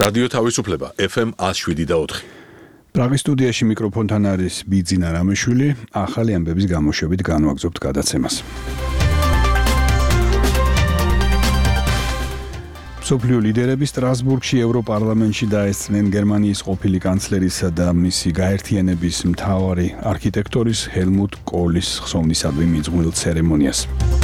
რადიო თავისუფლება FM 107.4. პრაღის სტუდიაში მიკროფონთან არის ბიძინა რამეშვილი. ახალი ამბების გამოშვებით განვაგრძობთ გადაცემას. მსოფლიო ლიდერები სტრასბურგში ევროპარლამენტში დაესწრნენ გერმანიის ყოფილი კანცლერისა და მისი გაერთიანების მთავარი არქიტექტორის ჰელმუტ კოლის ხსოვნისადმი მიძღვნილ ცერემონიას.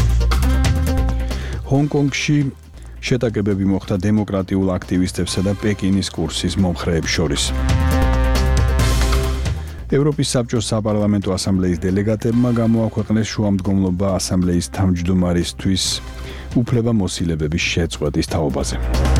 ჰონგ-კონგში შეტაკებები მოხდა დემოკრატიულ აქტივისტებსა და პეკინის კურსის მომხრეებს შორის. ევროპის საბჭოს საპარლამენტო ასამბლეის დელეგატებმა გამოაქვეყნეს შუამდგომლობა ასამბლეის თავმჯდომარისთვის უფლებამოსილებების შეწყვეტის თაობაზე.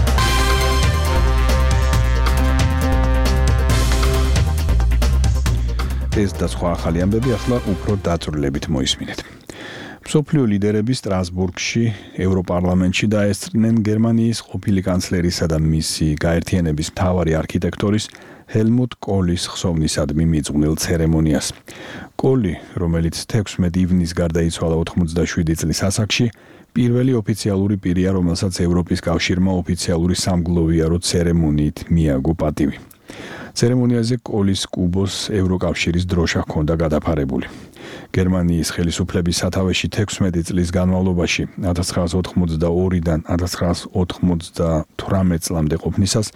ეს და სხვა ახალი ამბები ახლა უფრო დაწვრილებით მოისმინეთ. მსოფლიო ლიდერები სტრასბურგში ევროპარლამენტში დაესწრნენ გერმანიის ყოფილი კანცლერისა და მისი გაერთიანების მთავარი არქიტექტორის ჰელმუტ კოლის ხსოვნისადმი მიძღვნილ ცერემონიას. კოლი, რომელიც 16 ივნისს გარდაიცვალა 87 წლის ასაკში, პირველი ოფიციალური პირია, რომელსაც ევროპის კავშირმა ოფიციალური სამგლოვიარო ცერემონიით მიაგო პატივი. ცერემონიაზე კოლის კუბოს ევროკავშირის დროშა ჰქონდა გადაფარებული. გერმანიის ხელისუფლების სათავეში 16 წლის განმავლობაში 1982-დან 1998 წლამდე ყოფნისას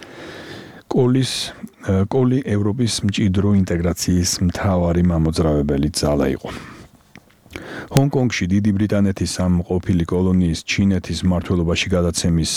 კოლი ევროპის მჭიდრო ინტეგრაციის მთავარი მამოძრავებელი ძალა იყო. ჰონგ-კონგში დიდი ბრიტანეთის ამ ყოფილი კოლონიის ჩინეთის მმართველობაში გადაცემის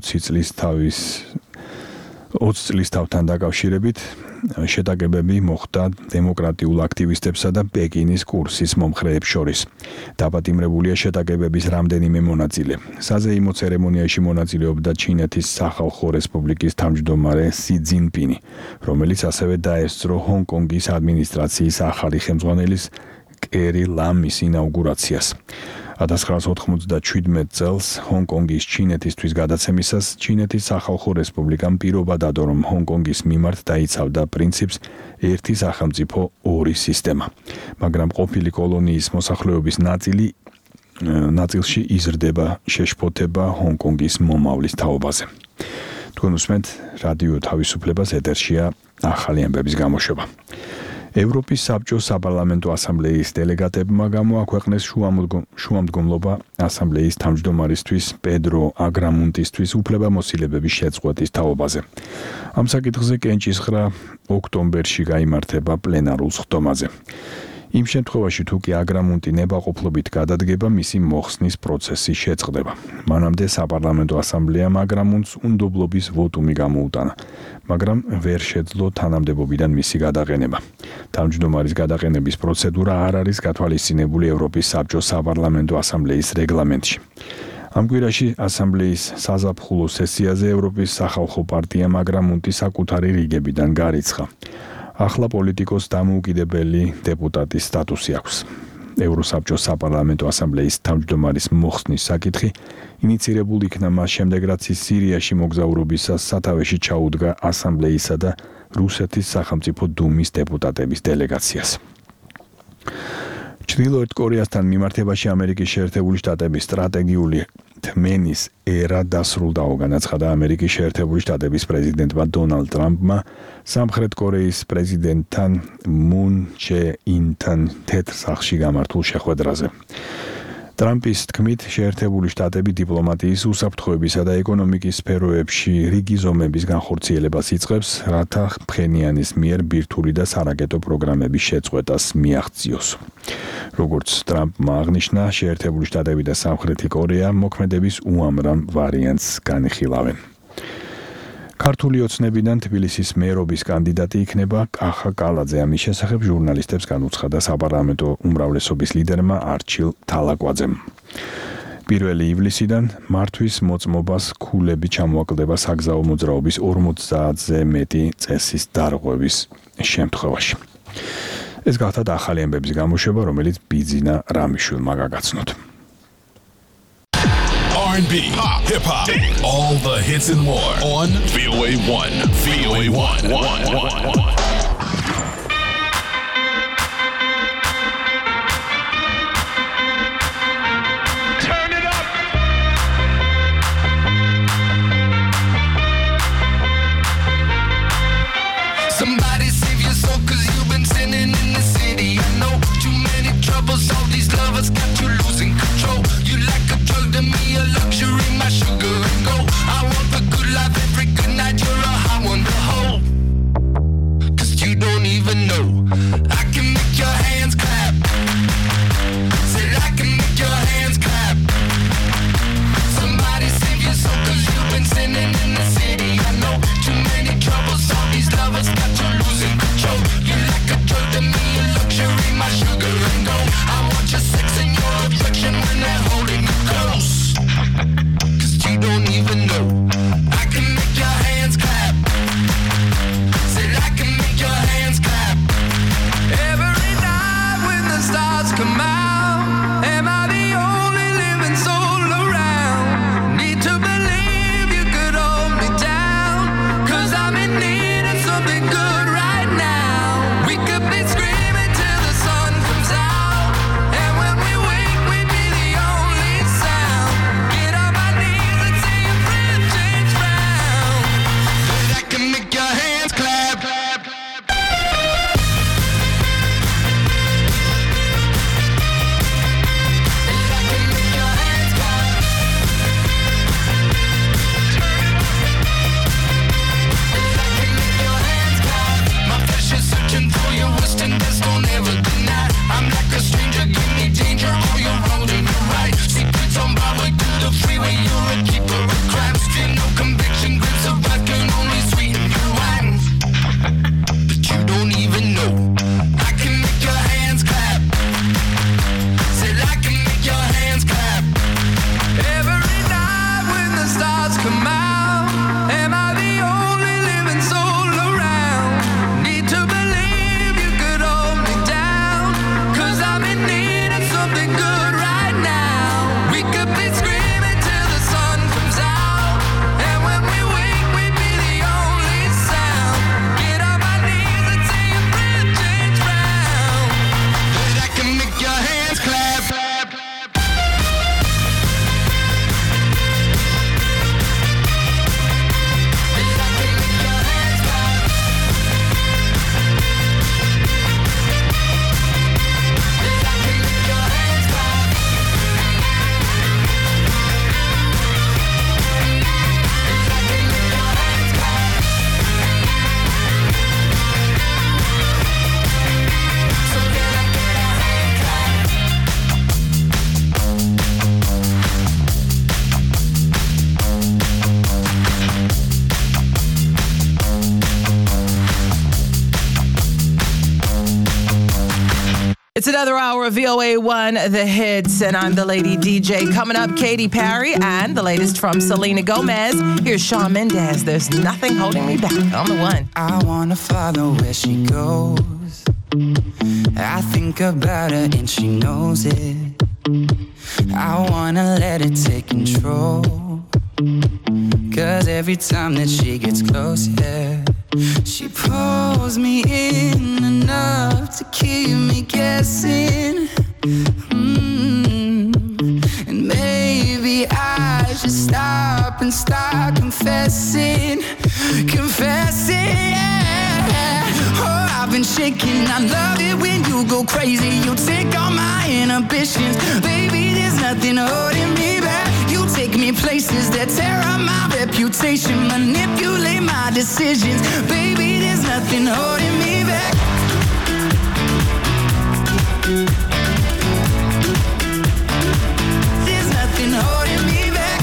20 წლის თავთან დაკავშირებით შეტაკებები მოხდა დემოკრატიულ აქტივისტებსა და პეკინის კურსის მომხრეებს შორის. დაპატიმრებულია შეტაკებების რამდენიმე მონაწილე. საზეიმო ცერემონიაში მონაწილეობდა ჩინეთის სახალხო რესპუბლიკის თავმჯდომარე სი ძინპინი, რომელიც ასევე დაესწრო ჰონგ-კონგის ადმინისტრაციის ახალი ხელმძღვანელის კერი ლამის ინაუგურაციას. 1997 წელს ჰონგ-კონგის ჩინეთისთვის გადაცემისას ჩინეთის სახალხო რესპუბლიკამ პირობა დადო, რომ ჰონგ-კონგის მიმართ დაიცავდა პრინციპს ერთი სახელმწიფო ორი სისტემა, მაგრამ ყოფილი კოლონიის მოსახლეობის ნაწილში იზრდება შეშფოთება ჰონგ-კონგის მომავლის თაობაზე. თქვენ უსმენთ რადიო თავისუფლებას, ეთერშია ახალი ამბების გამოშვება. ევროპის საბჭოს საპარლამენტო ასამბლეის დელეგატებმა გამოაქვეყნეს შუამდგომლობა ასამბლეის თავმჯდომარისთვის პედრო აგრამუნტისთვის უფლებამოსილებების შეწყვეტის თაობაზე. ამ საკითხზე კენჭისხრა ოქტომბერში გაიმართება პლენარულ სხდომაზე. იმ შემთხვევაში, თუ კი აგრამუნტი ნებაყოფლობით გადადგება, მისი მოხსნის პროცესი შეწყდება. მანამდე საპარლამენტო ასამბლეამ აგრამუნტს უნდობლობის ვოტუმი გამოუტანა, მაგრამ ვერ შეძლო თანამდებობიდან მისი გადაყენება. თავმჯდომარის გადაყენების პროცედურა არ არის გათვალისწინებული ევროპის საბჭოს საპარლამენტო ასამბლეის რეგლამენტში. ამ კვირაში ასამბლეის საზაფხულო სესიაზე ევროპის სახალხო პარტიამ აგრამუნტი საკუთარი რიგებიდან გარიცხა. ახლა პოლიტიკოს დამოუკიდებელი დეპუტატის სტატუსი აქვს. ევროსაბჭოს საპარლამენტო ასამბლეის თავმჯდომარის მოხსნის საკითხი ინიცირებულ იქნა მას შემდეგ, რაც ის სირიაში მოგზაურობისას სათავეში ჩაუდგა ასამბლეისა და რუსეთის სახელმწიფო დუმის დეპუტატების დელეგაციას. ჩრდილოეთ კორეასთან მიმართებაში ამერიკის შეერთებული შტატების სტრატეგიული თმენის ერა დასრულდაო, განაცხადა ამერიკის შეერთებული შტატების პრეზიდენტმა დონალდ ტრამპმა სამხრეთ კორეის პრეზიდენტთან მუნ ჩე ინთან თეთრ სახლში გამართულ შეხვედრაზე. ტრამპის თქმით, შეერთებული შტატები დიპლომატიის, უსაფრთხოებისა და ეკონომიკის სფეროებში რიგი ზომების განხორციელებას იწყებს, რათა ფხენიანის მიერ ბირთვული და სარაკეტო პროგრამების შეწყვეტას მიაღწიოს. როგორც ტრამპმა აღნიშნა, შეერთებული შტატები და სამხრეთი კორეა მოქმედების უამრავ ვარიანტს განიხილავენ. ქართული ოცნებიდან თბილისის მერობის კანდიდატი იქნება კახა კალაძე. ამის შესახებ ჟურნალისტებს განუცხადა საპარლამენტო უმრავლესობის ლიდერმა არჩილ თალაკვაძემ. 1 ივლისიდან მართვის მოწმობას ქულები ჩამოაკლდება საგზაო მოძრაობის 50-ზე მეტი წესის დარღვევის შემთხვევაში. ეს გახდა ახალი ამბების გამოშვება, რომელიც ბიძინა რამიშვილმა გაგაცნოთ. R&B, pop, hip hop, all the hits and more on VOA1. VOA1. another hour of VOA1 The Hits, and I'm the lady DJ. Coming up, Katy Perry and the latest from Selena Gomez. Here's Shawn Mendes. There's nothing holding me back on the one. I wanna follow where she goes. I think about her and she knows it. I wanna let it take control. 'Cause every time that she gets close, yeah, she pulls me in enough to keep me guessing. And maybe I should stop and start confessing. Yeah. Oh, I've been shaking. I love it when you go crazy. You take all my inhibitions. Baby, there's nothing holding me back. You take me places that tear up my reputation, manipulate my decisions. Baby, there's nothing holding me back. There's nothing holding me back.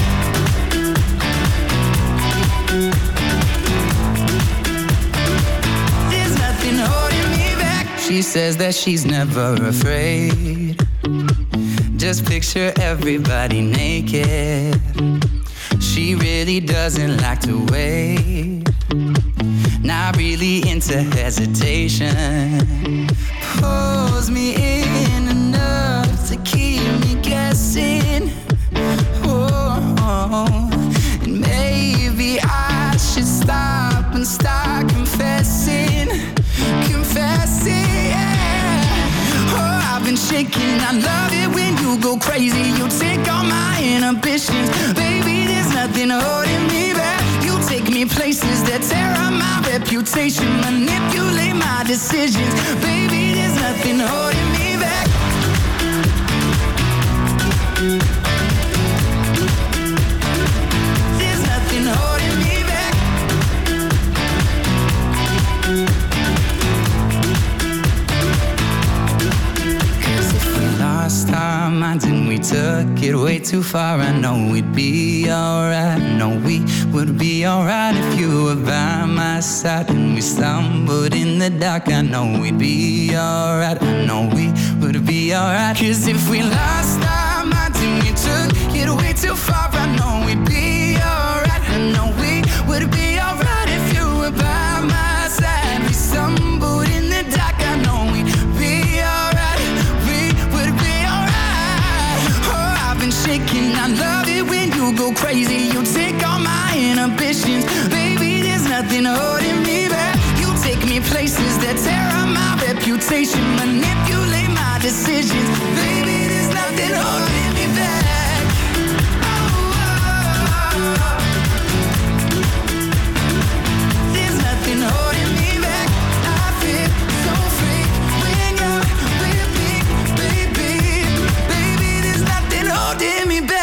There's nothing holding me back. She says that she's never afraid. Just picture everybody naked. She really doesn't like to wait. Not really into hesitation. Pulls me in enough to keep me guessing. Oh, and maybe I should stop and start confessing. Yeah. Oh, I've been shaking. I love it when you go crazy. You take all my inhibitions. Baby, there's nothing holding me back. You take me places that tear up my reputation, manipulate my decisions. Baby, there's nothing holding me back. There's nothing holding me back. Lost our minds and we took it way too far. I know we'd be alright. I know we would be alright if you were by my side. And we stumbled in the dark. I know we'd be alright. I know we would be alright. 'Cause if we lost our minds and we took it way too far, I know we'd be alright. I know we would be alright if you were by my side. We stumbled in the dark. I know we'd be alright. Shaking. I love it when you go crazy. You take all my inhibitions. Baby, there's nothing holding me back. You take me places that tear up my reputation, manipulate my decisions. Baby, there's nothing holding me back. There's nothing holding me back. I feel so free when you're with me, baby. Baby, there's nothing holding me back.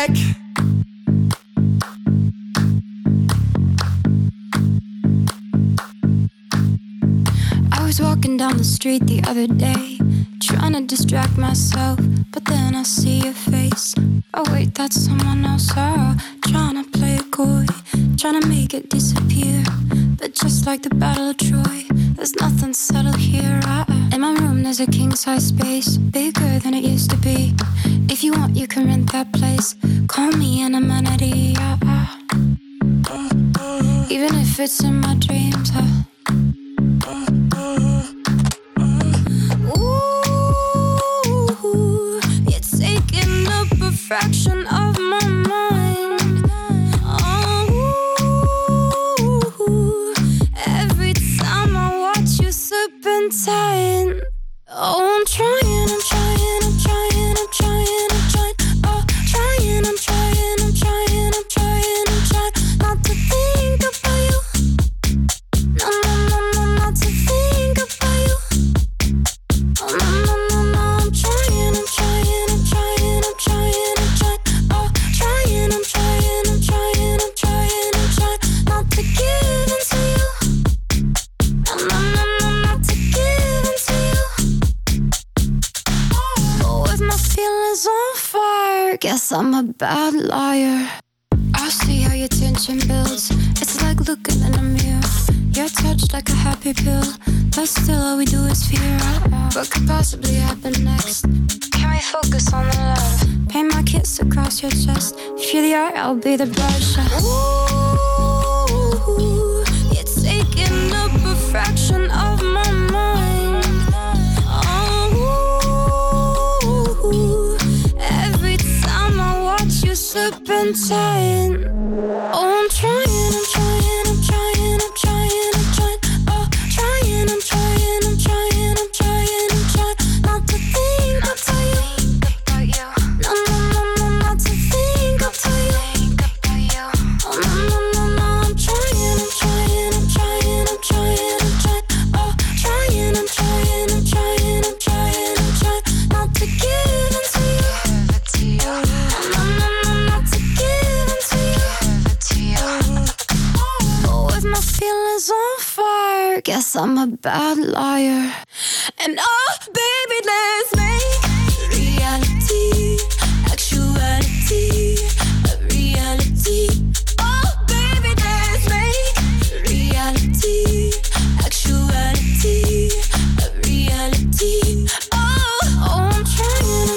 I was walking down the street the other day, trying to distract myself, but then I see your face. Oh wait, that's someone else. Oh, trying to play it coy, trying to make it disappear. But just like the Battle of Troy, there's nothing subtle here. In my room there's a king-size space, bigger than it used to be. If you want, you can rent that place. Call me an amenity. Even if it's in my dreams. Ooh, you're taking up a fraction of my mind. Oh, every time I watch you serpentine. Oh, I'm trying. Oh, trying. Oh, trying. Not to think about you. No, not to think about you. Oh, no, I'm trying. Oh, trying. Oh, trying. Not to give in to you. No, not to give in to you. Oh, with my feelings on fire, guess I'm a bad liar. I see how your tension builds. It's like looking in a mirror. get touched like a happy pill, but still all we do is fear out. What could possibly happen next? Can we focus on the love? Paint my kiss across your chest. If you're the art, I'll be the brush. Ooh, you're taking up a fraction of my mind. Oh, every time I watch you serpentine. Oh, I'm trying. Not to think about you. No, not to think about you. Oh, no, I'm trying. Oh, trying. Not to give in to you. No, not to give in to you. Oh, with my feelings on fire, guess I'm a bad liar. And oh, baby, let's make reality, actuality, a reality. Oh, baby, let's make reality, actuality, a reality. Oh, I'm trying.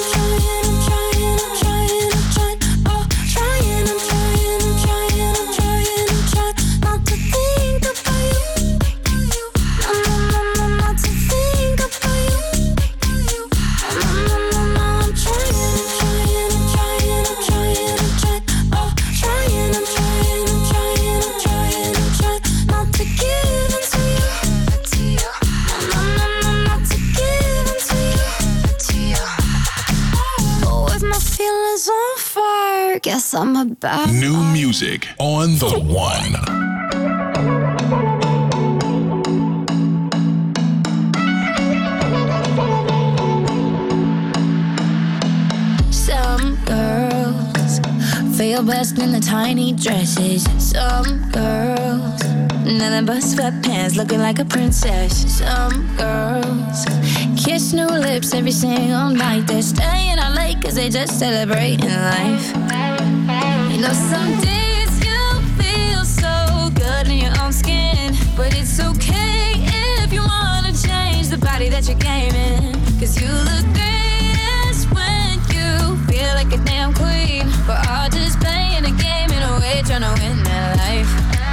Oh, trying. Not to think about you. No, not to think about you. No, I'm trying. Oh, trying. Not to give in to you. No, not to give in to you. Oh, with my feelings on fire, guess I'm a bad New music on the one. Some girls feel best in the tiny dresses. Some girls, nothing but sweatpants, looking like a princess. Some girls kiss new lips every single night. They're staying out late cause they just celebrating life. You know, some days you feel so good in your own skin, but it's okay if you wanna change the body that you're gaming. Cause you look greatest when you feel like a damn queen. We're all just playing a game in a way, trying to win that life.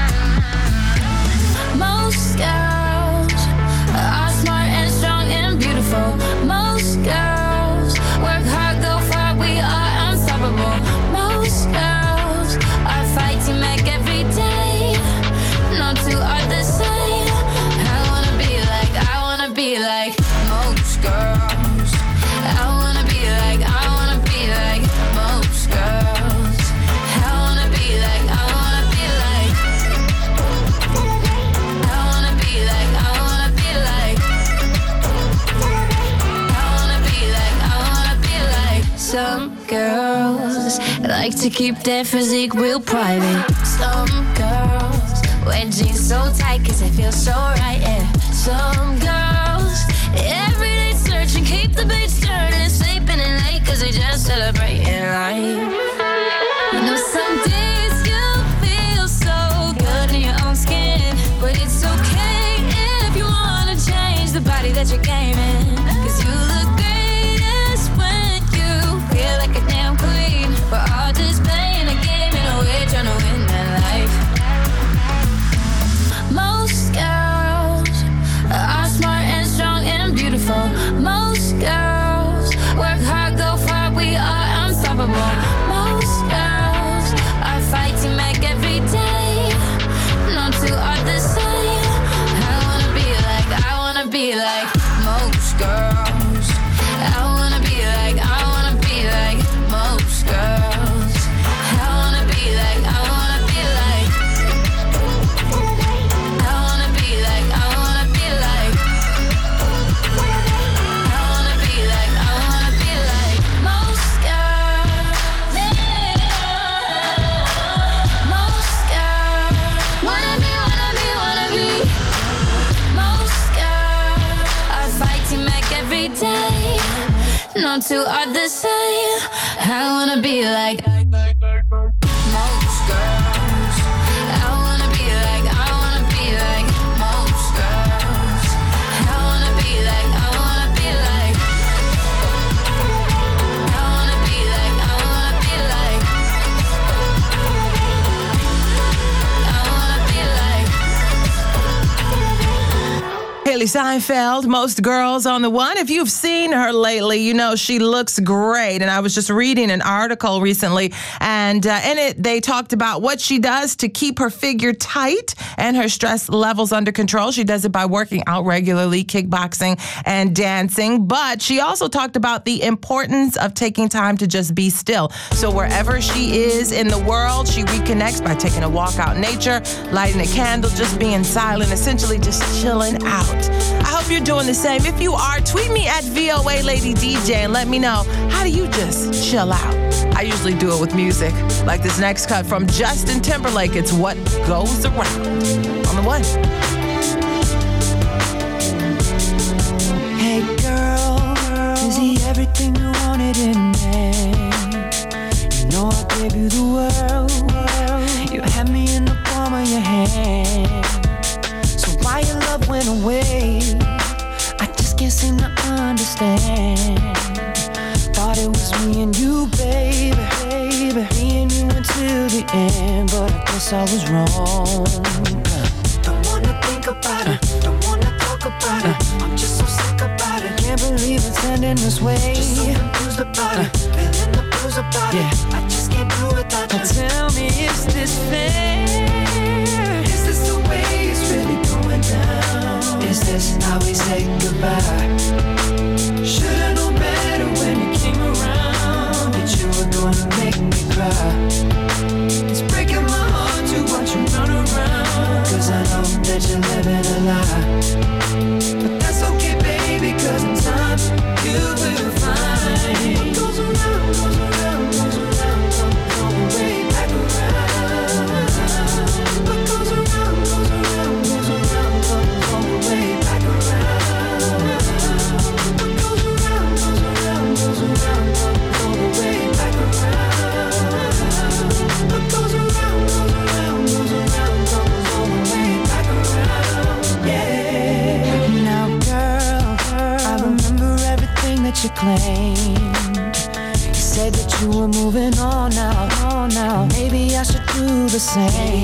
Most girls are smart and strong and beautiful. Most girls work hard, go far, we are unstoppable. Most girls are fighting back every day. No two are the same. I wanna be like most girls. I wanna be like most girls. I wanna be like I wanna be like some girls like to keep their physique real private. Some girls wear jeans so tight cause they feel so right, yeah. Some girls everyday searching, keep the beats turning, sleeping in late cause they just celebrating life. You know, some days you feel so good in your own skin, but it's okay if you wanna change the body that you're gaming. Cause you look greatest when you feel like a damn queen. We're all just playing a game in a way, trying to win that life. Most girls are smart and strong and beautiful. Most girls work hard, go far, we are unstoppable. Most girls are fighting back every day. No two are the same. I wanna be like most girls. I wanna be like most girls. I wanna be like I wanna be like most girls. Most girls wanna be most girls are fighting back every day. No two are the same. I wanna be like most girls. I wanna be like most Haley Seinfeld, most girls on the one. If you've seen her lately, you know she looks great. And I was just reading an article recently, and in it they talked about what she does to keep her figure tight and her stress levels under control. She does it by working out regularly, kickboxing, and dancing. But she also talked about the importance of taking time to just be still. So wherever she is in the world, she reconnects by taking a walk out in nature, lighting a candle, just being silent, essentially just chilling out. I hope you're doing the same. If you are, tweet me at VOA Lady DJ and let me know, how do you just chill out? I usually do it with music, like this next cut from Justin Timberlake. It's What Goes Around on the one. Hey girl, is he everything you wanted in me? You know I gave you the world. You had me in the palm of your hand. So why your love went away? I just can't seem to understand. Thought it was me and you, baby. Me and you until the end, but I guess I was wrong. Don't wanna think about it, don't wanna talk about it. I'm just so sick about it. Can't believe it's ending this way. Just so confused about it, feeling the blues about it. I just can't do without you. Tell me, is this fair? Is this the way it's really going down? Is this how we say goodbye? Should've known better when you came around, that you were gonna make me cry. It's breaking my heart to watch you run around, 'cause I know that you're living a lie. But that's okay, baby, 'cause in time you will find what goes around, goes around, goes around, comes all the way back around. What goes around, goes around, goes around, comes all the way back around. What goes around, goes around, goes around, comes all the way back around. What goes around, goes around, goes around, comes all the way back around. Yeah. Now, girl, I remember everything that you claimed. You said that you were moving on now. Maybe I should do the same.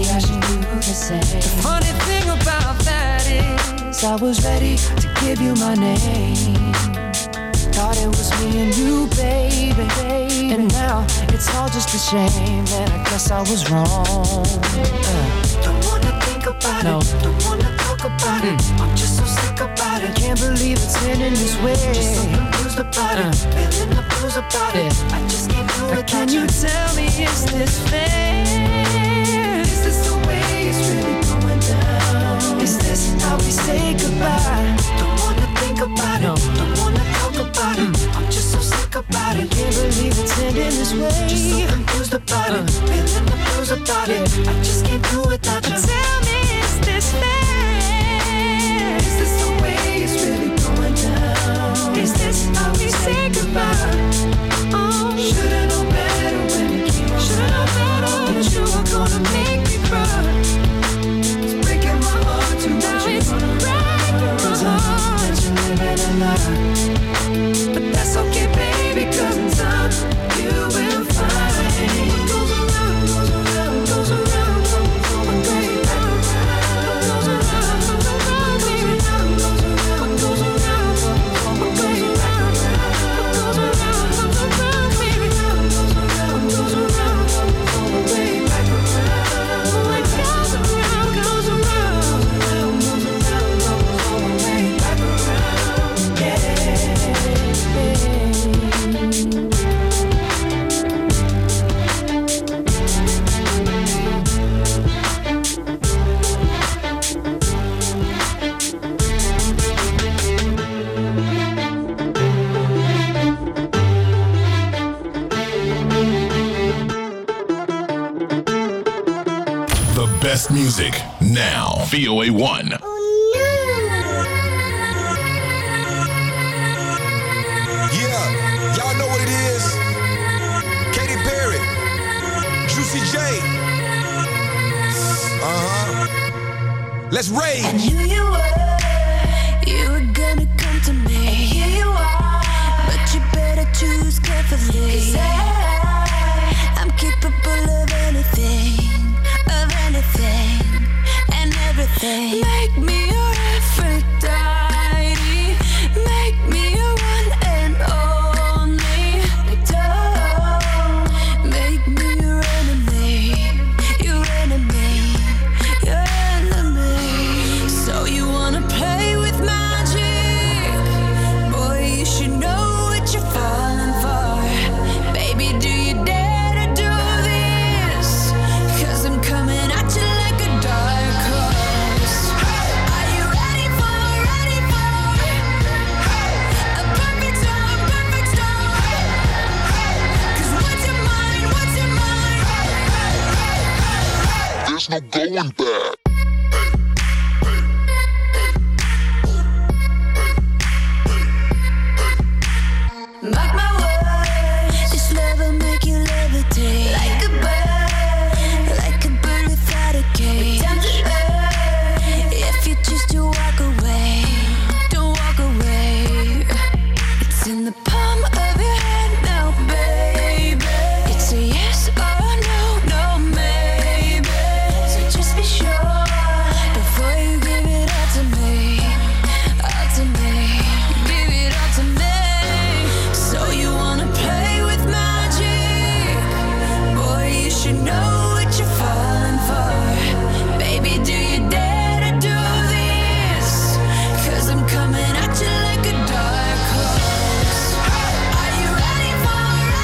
The funny thing about that is I was ready to give you my name. Thought it was me and you, baby. And now it's all just a shame, and I guess I was wrong. Don't wanna think about it, don't wanna talk about it. I'm just so sick about it. Can't believe it's ending this way. Just so confused about it, feeling the blues about it. I just can't do it. Can you tell me, is this fair? Is this the way it's really going down? Is this how we say goodbye? Don't wanna think about it, don't wanna talk about it. I'm just so sick about it. Can't believe it's ending this way. Just so confused about it, feeling the blues about it. I just can't do it without you. Tell me, is this fair? Is this the way it's really going down? Is this how we say goodbye? Oh, should've known better when you came around. Should've known better that you were gonna make me cry. It's breaking my heart to watch you run around, 'cause I know that you're living a lie. But that's okay, baby, 'cause in time you will find what goes around, goes around, goes around, comes all the way back around. What goes around, goes around, baby, goes around, what goes around, comes all the way back around. What goes around, comes around, baby, goes around, goes around, comes all the way back around. What goes around, goes around, goes around, comes all the way back around. Yeah. The best music now. VOA 1. Yeah, y'all know what it is. Katy Perry, Juicy J. Let's rage. I knew you were gonna come to me. And here you are, but you better choose carefully. 'Cause I'm capable of anything, and everything. Make me your Aphrodite. There's no going back. Mark my words, this love will make you levitate like a bird without a cage. Down to earth, if you choose to walk away, don't walk away. It's in the palm of your hand now, baby. It's a yes or no, no maybe. So just be sure before you give it all to me, all to me. Give it all to me. So you wanna play with magic? Boy, you should know what you're falling for. Baby, do you dare to do this? 'Cause I'm coming at you like a dark horse. Are you ready for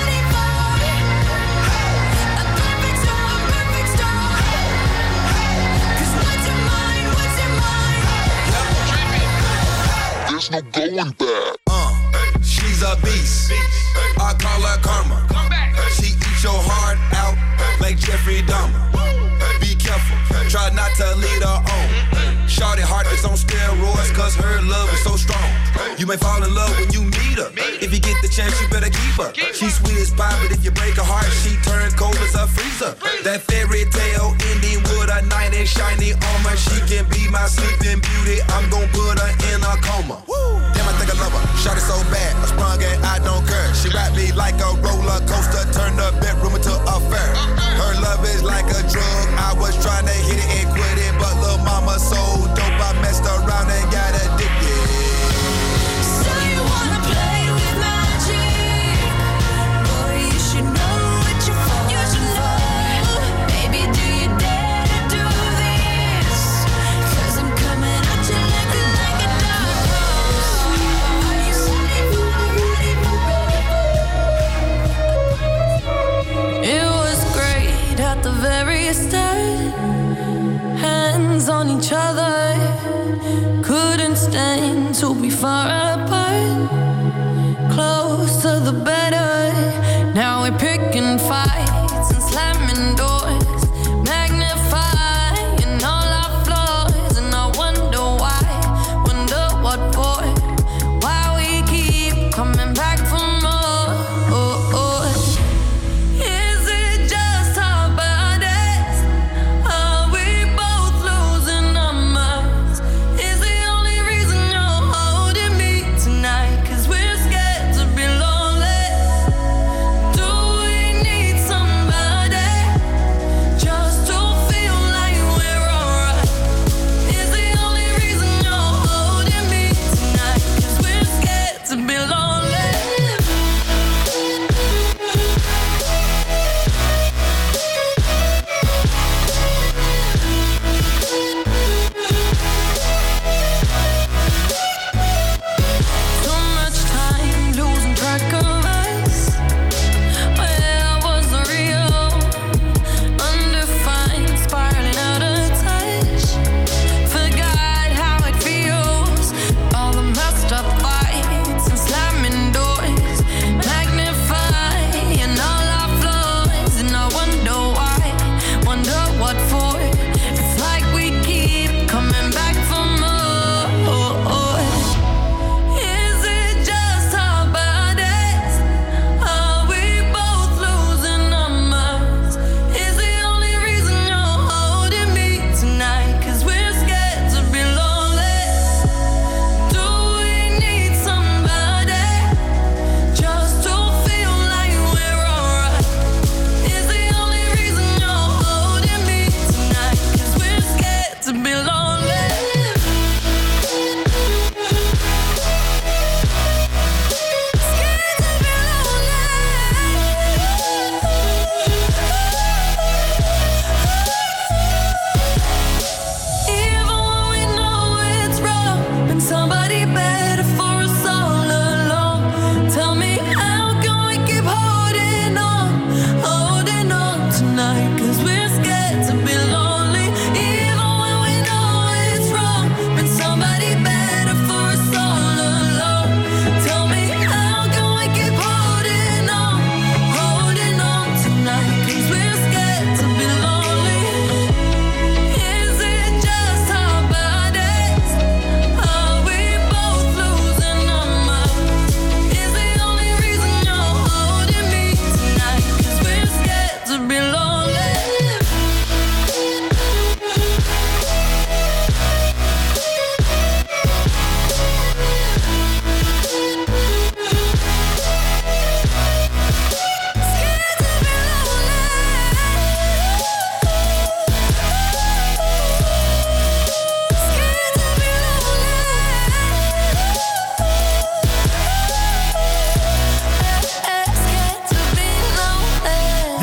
a perfect storm, perfect storm? 'Cause what's your mind, what's your mind? There's no going back. She's a beast. I call her karma. She eats your heart out like Jeffrey Dahmer. Be careful, try not to lead her on. Shorty heart is on steroids 'cause her love is so strong. You may fall in love when you meet her. If you get the chance, you better keep her. She's sweet as pie, but if you break her heart, she turns cold as a freezer. That fairy tale ending with a knight in shiny armor. She can be my sleeping beauty. I'm gon' put her in a coma. Damn, I think I love her. Shot it so bad, I sprung and I don't care. She wrapped me like a roller coaster, turned the bedroom into a fair. Her love is like a drug. I was trying to hit it and quit it, but lil' mama so dope, I messed around and got addicted. So you wanna play with magic? Boy, you should know what you're falling for. Baby, do you dare to do this? 'Cause I'm coming at you like a dark horse. Are you ready for it was great at the very start. Hands on each other, couldn't stand to be far apart. Closer the better. Now we're picking fights and slamming doors, magnifying all our flaws. And I wonder why, wonder what for, why we keep coming back for more. Is it just our bodies? Are we both losing our minds? Is the only reason you're holding me tonight? 'Cause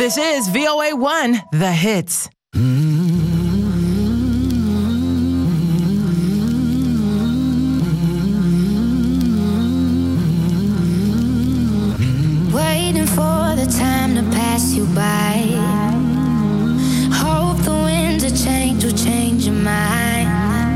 This is VOA1, The Hits. Waiting for the time to pass you by. Hope the winds of change will change your mind.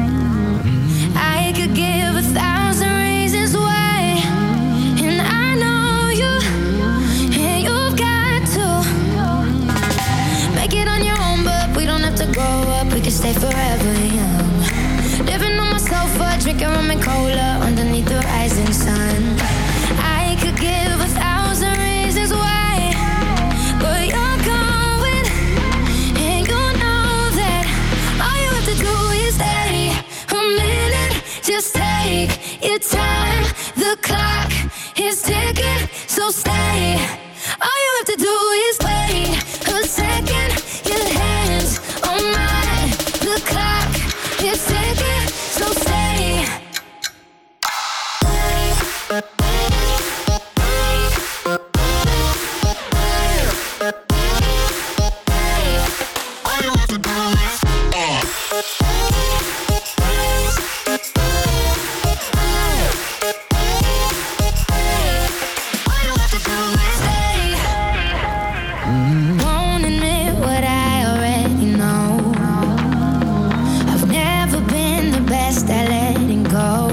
I could give 1,000 reasons why, and I know you, and you've got to make it on your own, but we don't have to grow up, we can stay forever young. Living on my sofa, drinking rum and cola underneath the rising sun. I could give 1,000 reasons why, but you're going, and you know that all you have to do is stay a minute. Just take your time. The clock is ticking, so stay. All you have to do is wait a second. Your hands on mine. The clock is ticking, so stay. Won't admit what I already know. I've never been the best at letting go.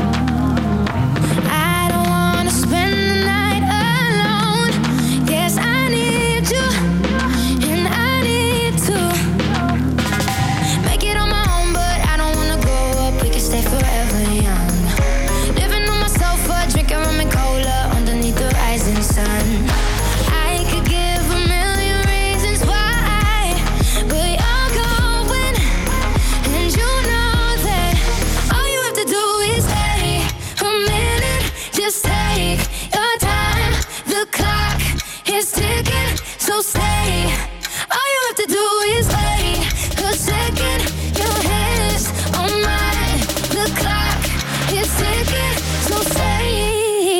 I don't wanna spend the night alone. Yes, I need you, and I need to make it on my own, but I don't wanna grow up. We can stay forever young. Living on my sofa, drinking rum and cola underneath the rising sun. I could give a million reasons why, but you're going, and you know that all you have to do is stay a minute. Just take your time. The clock is ticking, so stay. All you have to do is wait a second. Your hands on mine. The clock is ticking, so stay.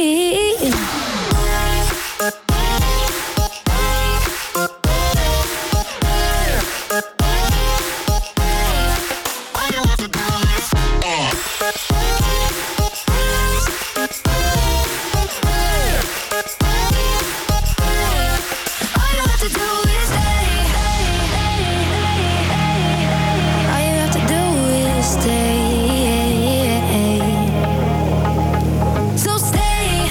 All you have to do is stay. All you have to do is stay. So stay.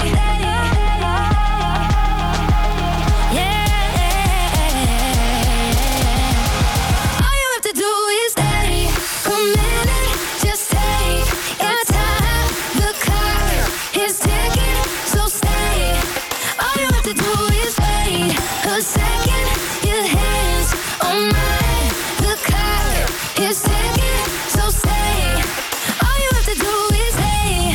Yeah. All you have to do is stay a minute. Just take your time. The clock is ticking, so stay. All you have to do is wait a second. Your hands on mine. The clock is ticking, so stay. All you have to do is stay.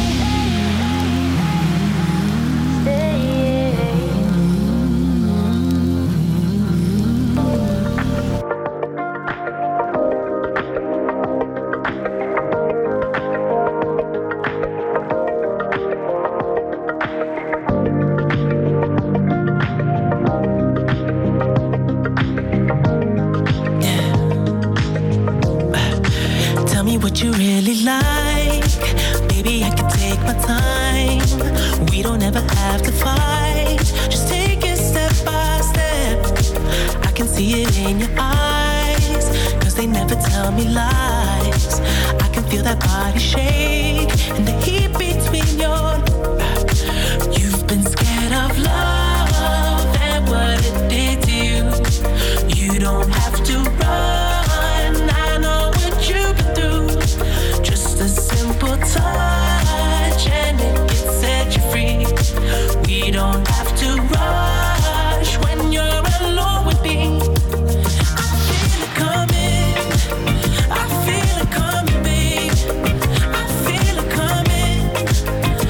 Tell me what you really like. Baby, I can take my time. We don't ever have to fight. Just take it step by step. I can see it in your eyes, 'cause they never tell me lies. I can feel that body shake and the heat between your. You've been scared of love and what it did to you. You don't have to run. I know what you've been through. Just a simple touch and it can set you free. We don't have to rush when you're alone with me. I feel it coming. I feel it coming, babe. I feel it coming.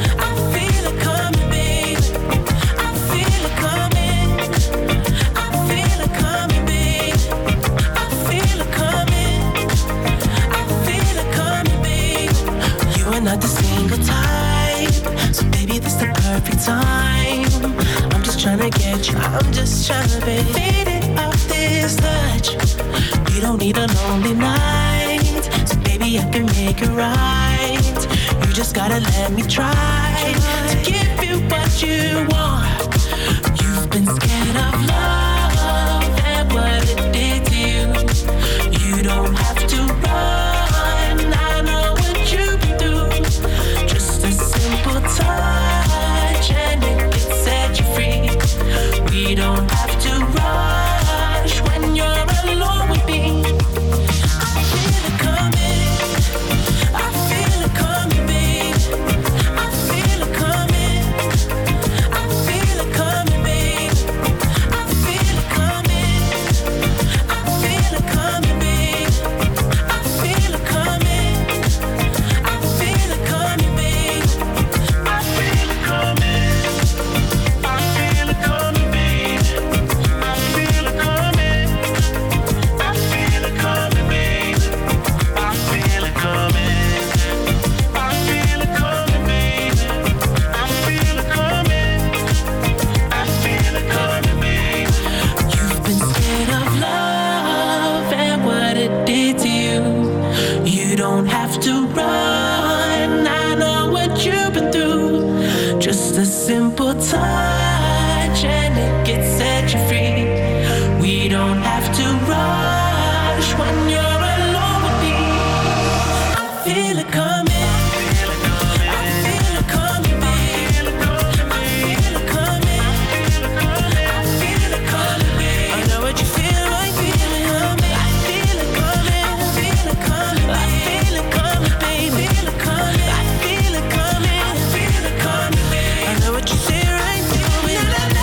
don't need a lonely night, so baby I can make it right. You just gotta let me try to give you what you want. You've been scared of love and what it did to you. You don't have to run, I know what you've been through. Just a simple touch and it can set you free. We don't have to rush when you're alone with me. I feel it coming, I feel it coming, babe. I feel it coming, I feel it coming, babe. I feel it coming, I feel it coming, babe. I feel it coming, I feel it coming, babe. I feel it coming, I feel it coming, babe. I feel it coming, I feel it coming, babe. I feel it coming, I feel it coming, babe. I feel it coming, I feel it coming, babe. You've been scared of love and what it did to you. You don't have to run, I know what you've been through. Just a simple touch and it can set you free. We don't have to rush when you're alone with me. I feel it coming, I feel it coming, babe. I feel it coming, I feel it coming, babe. I know what you feel, I feel it coming. I feel it coming, I feel it coming, I feel it coming, babe. I feel it coming, I feel it coming, I feel it coming, babe. I know what you say, right? Feel it, I feel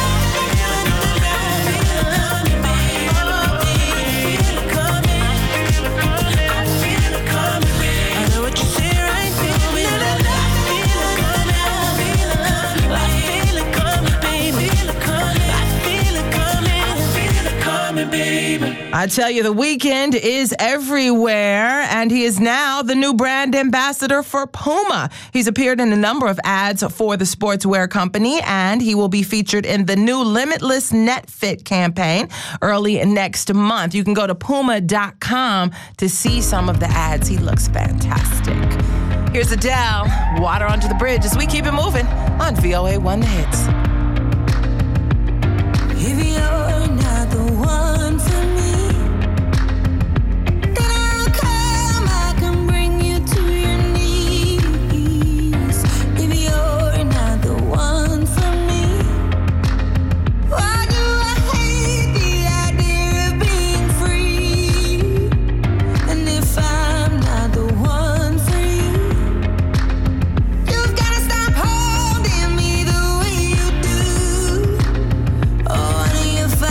it coming, I feel it coming, babe. I know what you say, right? Feel it, I feel it coming, I feel it coming, babe. I feel it coming, I feel it coming, baby. I tell you, The Weeknd is everywhere, and he is now the new brand ambassador for Puma. He's appeared in a number of ads for the sportswear company, and he will be featured in the new Limitless Net Fit campaign early next month. You can go to puma.com to see some of the ads. He looks fantastic. Here's Adele, Water Under the Bridge, as we keep it moving on VOA1 The Hits. If you're not the one for me, then I'll come, I can bring you to your knees. If you're not the one for me, why do I hate the idea of being free? And if I'm not the one for you, you've gotta stop holding me the way you do. Oh, honey, if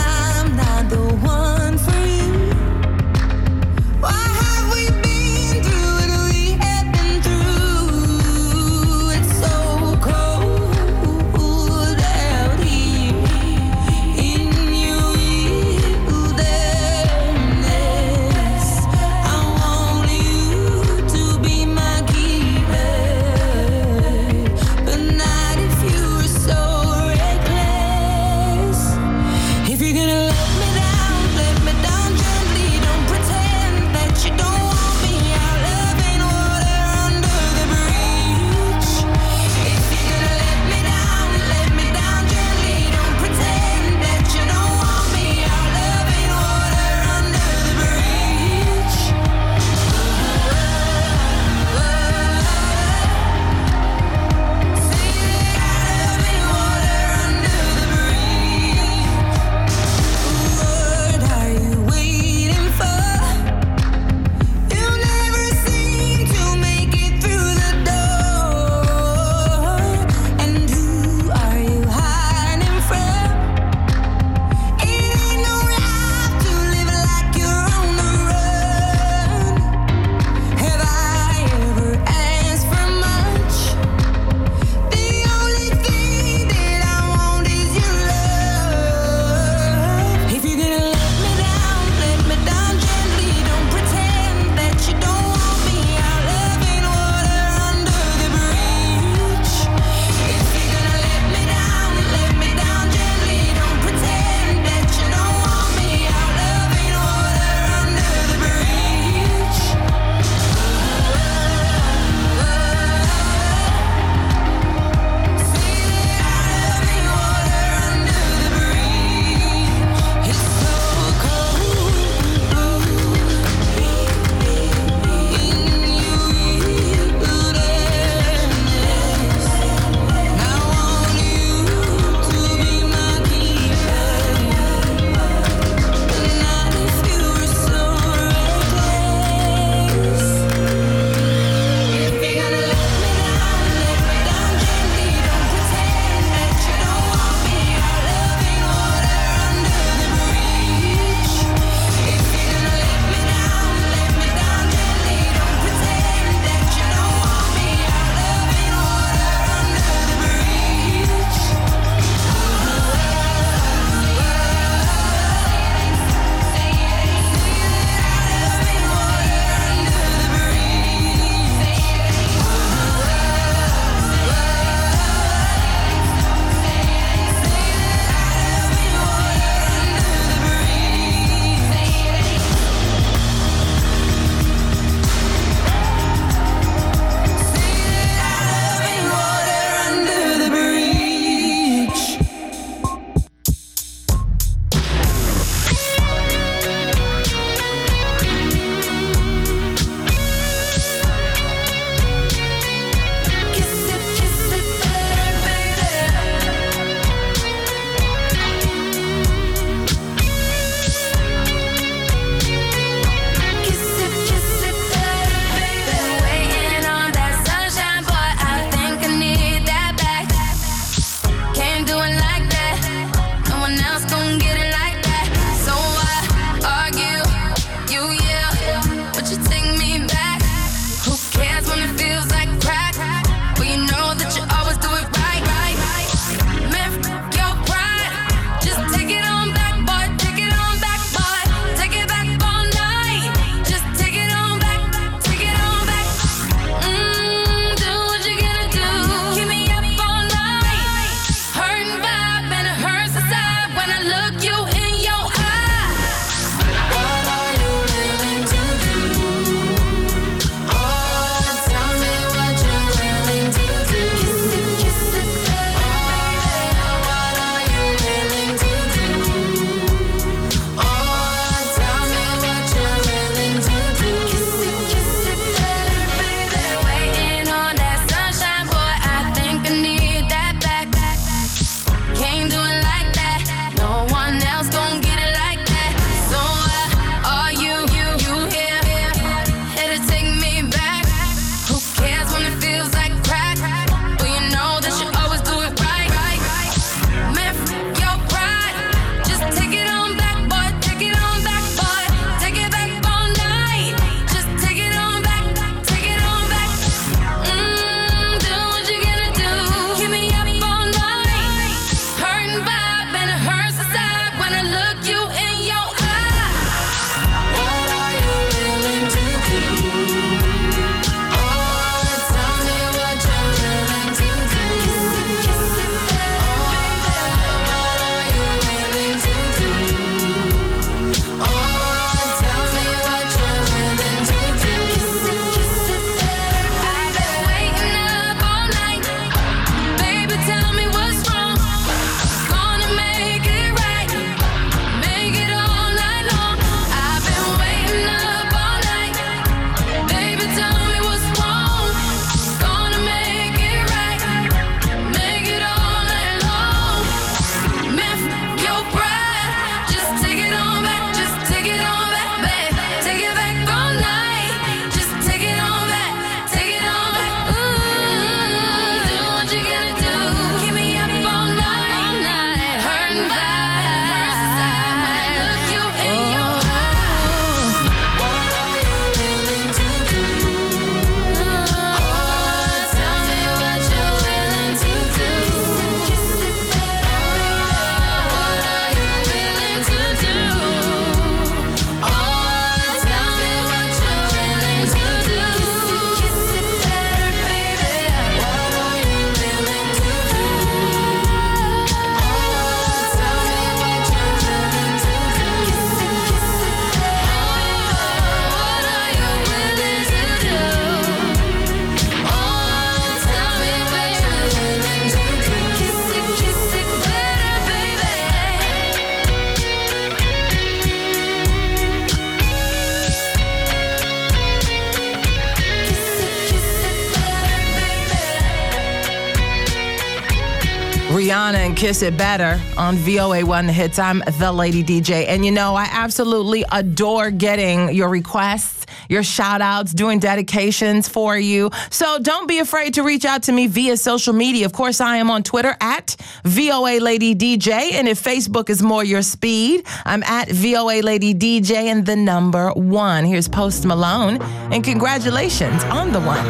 Rihanna and Kiss It Better on VOA1 The Hits. I'm the Lady DJ. And you know, I absolutely adore getting your requests, your shout outs, doing dedications for you. So don't be afraid to reach out to me via social media. Of course, I am on Twitter at VOA Lady DJ. And if Facebook is more your speed, I'm at VOA Lady DJ and the number 1. Here's Post Malone. And congratulations on the one.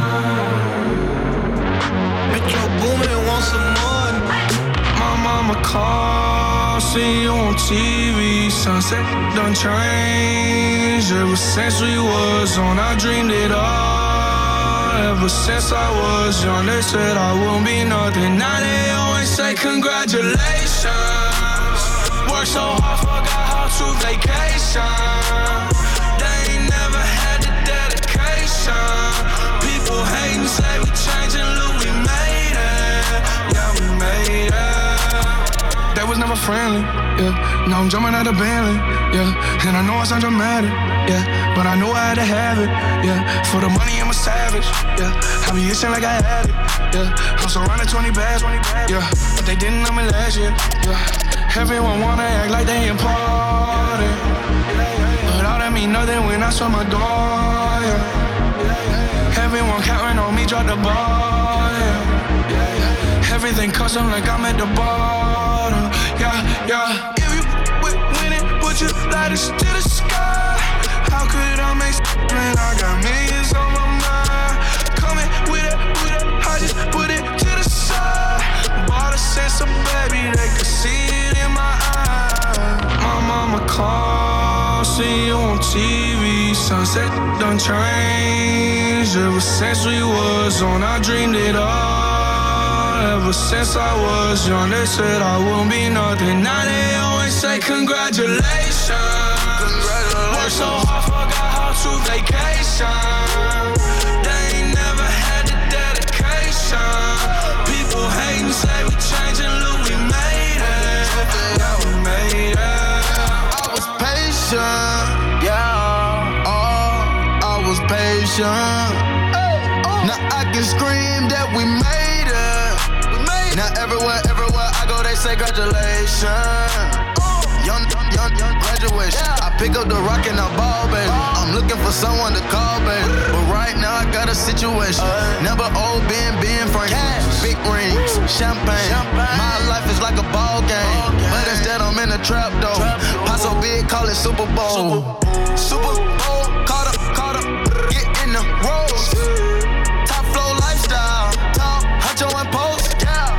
Metro Boomin want some more. My mama called, see you on TV. Sunset done changed. Ever since we was on, I dreamed it all. Ever since I was young, they said I wouldn't be nothing. Now they always say congratulations. Worked so hard, forgot how to vacation. They ain't never had the dedication. People hating, say we changing, look, we made it. Yeah, we made it. They was never friendly, yeah. Now I'm jumping out of Bentley, yeah. And I know I sound dramatic, yeah. But I knew I had to have it, yeah. For the money, I'm a savage, yeah. I be itching like I had it, yeah. I'm surrounded 20 bags, yeah. But they didn't know me last year, yeah. Everyone wanna act like they important, but all that mean nothing when I saw my door, yeah. Everyone counting on me, drop the ball, yeah. Everything custom like I'm at the bottom, yeah. If you win it, put your lighters to the sky. How could I make when I got millions on my mind? Coming with it, I just put it to the side. Bought a sense of baby, they could see it in my eyes. My mama called, see you on TV. Sunset done changed. Ever since we was on, I dreamed it all. Ever since I was young, they said I wouldn't be nothing. Now they always say congratulations. Worked so hard, forgot how to vacation. They ain't never had the dedication. People hating, say we changing, look, we made it. Yeah, we made it. I was patient, yeah. Oh, I was patient. Now I can scream that we made it. Now everywhere I go, they say congratulations. Young graduation. I pick up the rock and I ball, baby. I'm looking for someone to call, baby. But right now I got a situation. Never old Ben Franklin. Big rings, champagne. My life is like a ball game. But instead I'm in a trap though. Pot so big, call it Super Bowl. Super Bowl, caught up, get in the rolls. Top flow lifestyle, top Huncho and Post.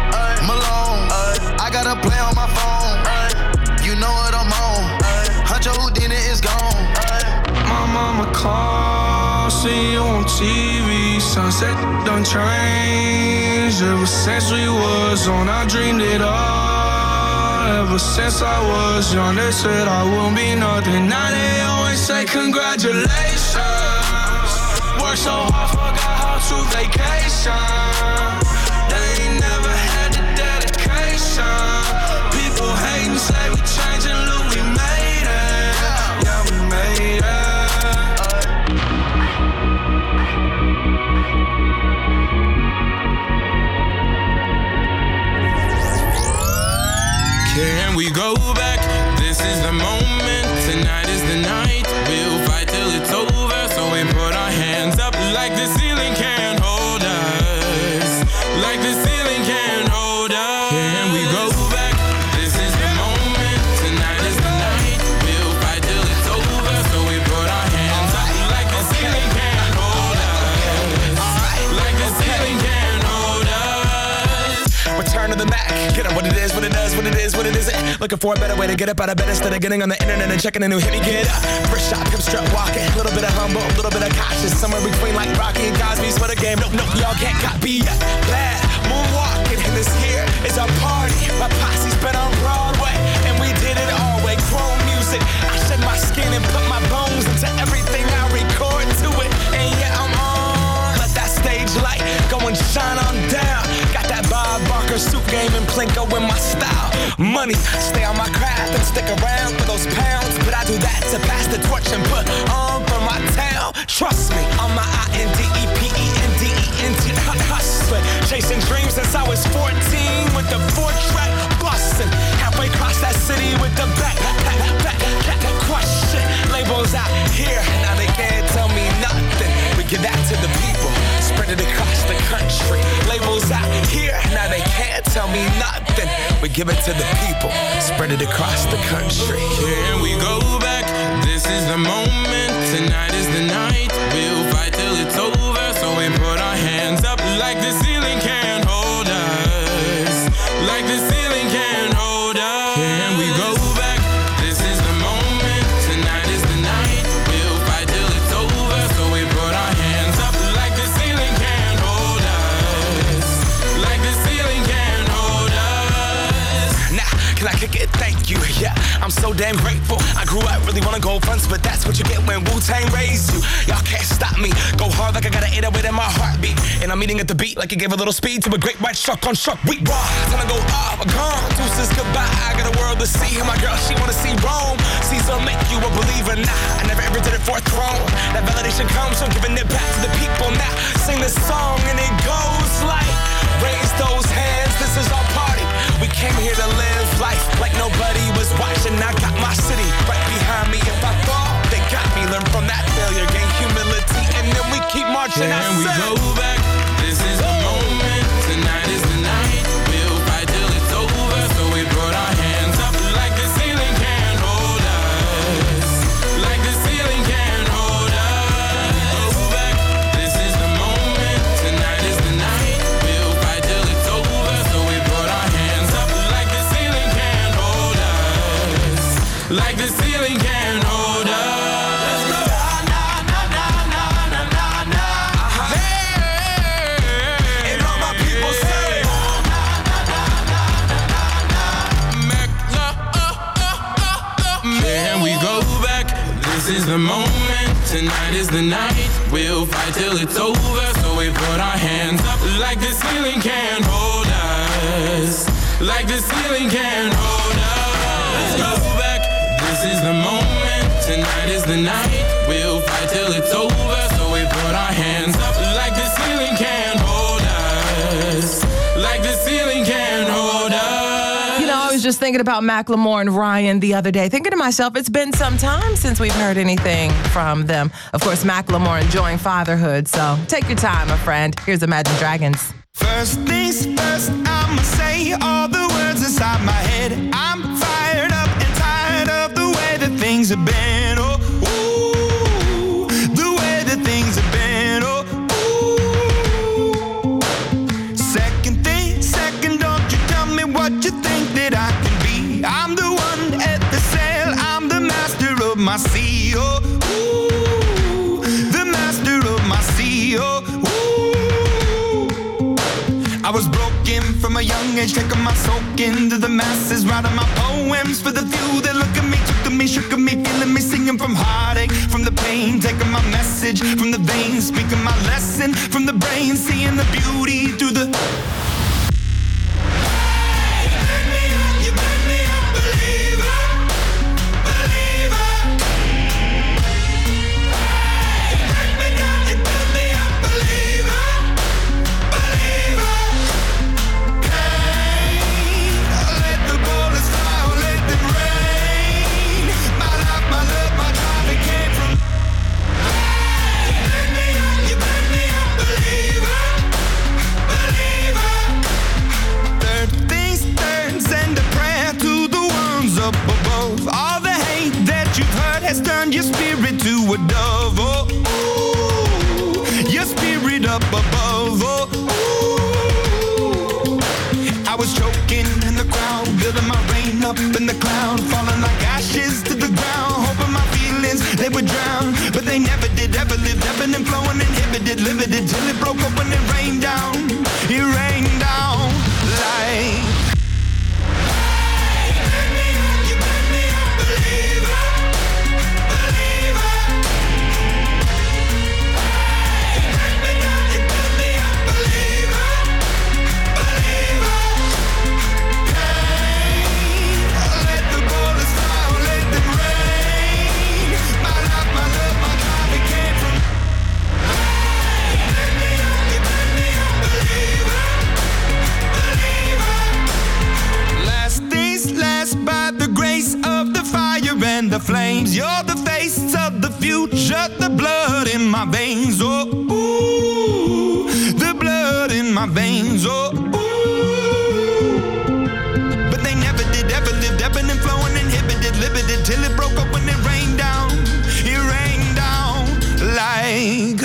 Malone, I got a play on my phone. You know what I'm on. Huncho Houdini is gone. My mama called, see you on TV. Sunset done changed. Ever since we was on, I dreamed it all. Ever since I was young, they said I wouldn't be nothing. Now they always say congratulations. Worked so hard, forgot how to vacation. They ain't never had the dedication. People hating, say we changing, look, we made it. Yeah, we made it. Can we go back? This is the moment. Tonight is the night. We'll fight till it's over. So we put our hands up like the ceiling can't hold us. Like the ceiling can't hold us. Can we go back? This is the moment. Tonight is the night. We'll fight till it's over. So we put our hands up like the ceiling can't hold us. Like the ceiling can't hold us. Return to the Mac. Get up what it is, what it does, what it is, what it isn't. Looking for a better way to get up out of bed instead of getting on the internet and checking a new hit. Me get up. First shot, come strut walking. A little bit of humble, a little bit of cautious. Somewhere between like Rocky and Cosby's for the game. Nope, y'all can't copy yet. Bad moonwalking, and this here is our party. My posse's been on Broadway, and we did it all way. Chrome music. I shed my skin and put my bones into everything I record to it. And yeah, I'm on. Let that stage light go and shine on down. Got that Bob Barker suit game and Plinko in my style. Money, stay on my craft and stick around for those pounds. But I do that to pass the torch and put on for my town. Trust me, on my INDEPENDENT hustler. Chasing dreams since I was 14 with the 4-track city with the back question. Labels out here, now they can't tell me nothing. We give that to the people, spread it across the country. Labels out here, now they can't tell me nothing. We give it to the people, spread it across the country. Can we go back? This is the moment. Tonight is the night. We'll fight till it's over. So we put our hands up like the ceiling can't hold us. Like the ceiling can't hold us. Can we go back? This is the moment. Tonight is the night. We'll fight till it's over. So we put our hands up like the ceiling can't hold us. Like the ceiling can't hold us. Nah, can I kick it? Thank you. Yeah, I'm so damn grateful. I grew up really wanna go fronts, but that's what you get when Wu-Tang raised you. Y'all can't stop me. Go hard like I got an 808 in my heartbeat. And I'm eating at the beat like it gave a little speed to a great white shark on shark week. Raw, time to go off, gone. Deuces goodbye. I got a world to see. And my girl, she wanna see Rome. Caesar make you a believer. Nah, I never ever did it for a throne. That validation comes from giving it back to the people. Now sing this song and it goes like, raise those hands. This is our party. We came here to live life like nobody was watching. I got my city right behind me. If I fall, they got me. Learn from that failure, gain humility, and then we keep marching. Can we go back? This is the moment. Tonight is the night. We'll fight till it's over. So we put our hands up like the ceiling can't hold us. Like the ceiling can't hold us. Go back. This is the moment. Tonight is the night. We'll fight till it's over. So we put our hands up like the ceiling can't hold us. Like the ceiling can't hold us. This is the moment, tonight is the night. We'll fight till it's over. So we put our hands up like the ceiling can't hold us. Like the ceiling can't hold us. Go back, this is the moment, tonight is the night. We'll fight till it's over. So we put our hands up like the ceiling can't hold us. Like the ceiling can't hold us. I was just thinking about Macklemore and Ryan the other day, thinking to myself, it's been some time since we've heard anything from them. Of course, Macklemore enjoying fatherhood, so take your time, my friend. Here's Imagine Dragons. First things first, I'ma say all the words inside my head. I'm fired up and tired of the way that things have been. Oh, ooh, the way that things have been. Oh, ooh. Second thing, second, don't you tell me what you think that I can be. I'm the one at the sail, I'm the master of my sea. Oh, ooh, the master of my sea. Oh, ooh. I was broken from a young age, taking my soak into the masses, writing my poems for the few that look at me, took to me, shook at me, feeling me, singing from heartache, from the pain, taking my message from the veins, speaking my lesson from the brain, seeing the beauty through the... has turned your spirit to a dove. Oh, ooh, your spirit up above. Oh, ooh. I was choking in the crowd, building my rain up in the cloud, falling like ashes to the ground, hoping my feelings they would drown, but they never did. Ever lived, ebbing and flowing, inhibited, limited, till it broke up when it rained down. It rained down like. my veins, oh, ooh, the blood in my veins, oh, ooh. But they never did, ever lived, ebbing and flowing, inhibited, limited, till it broke up when it rained down like.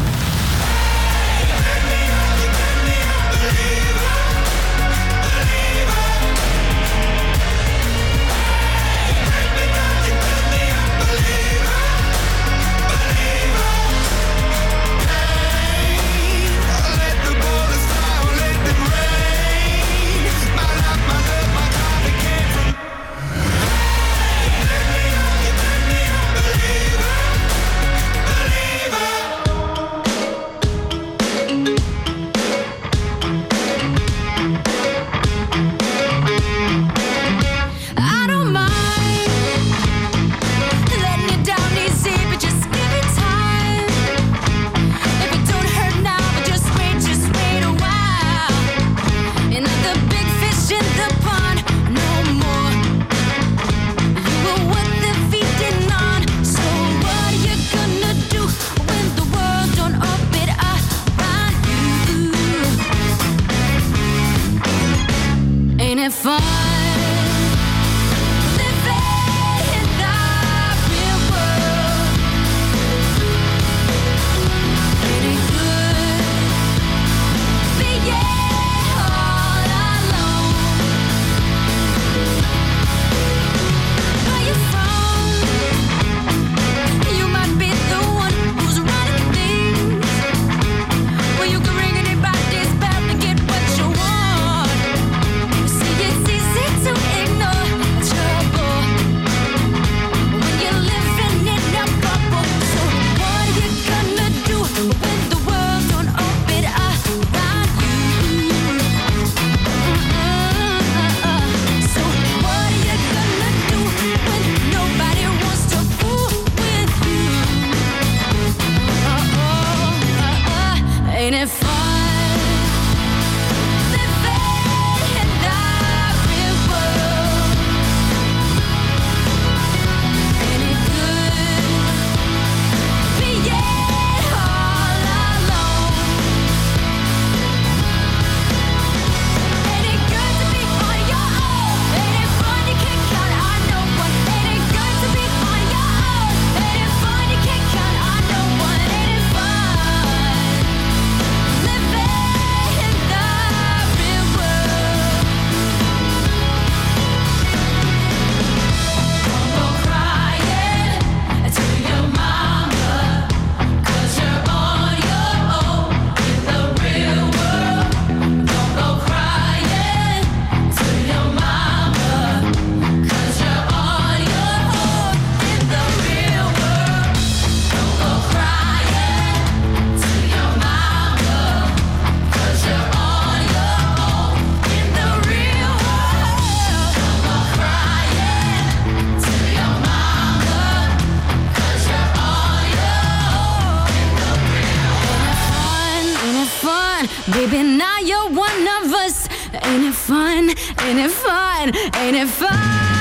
Baby, now you're one of us. Ain't it fun? Ain't it fun? Ain't it fun?